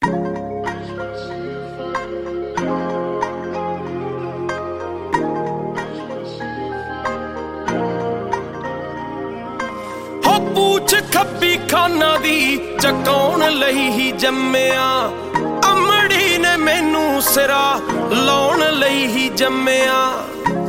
ਪੂਛ ਖੱਬੀ ਖਾਨਾ ਦੀ ਚਕਾਉਣ ਲਈ ਹੀ ਜੰਮਿਆ, ਅਮੜੀ ਨੇ ਮੈਨੂੰ ਸਿਰਾ ਲਾਉਣ ਲਈ ਹੀ ਜੰਮਿਆ।